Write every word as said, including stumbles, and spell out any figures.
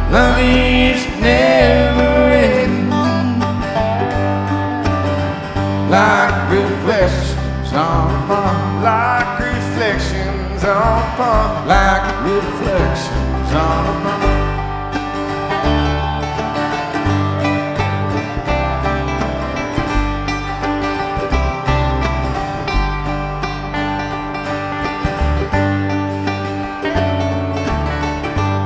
Love is never ending, like reflections on a pond, like reflections on pond, like reflections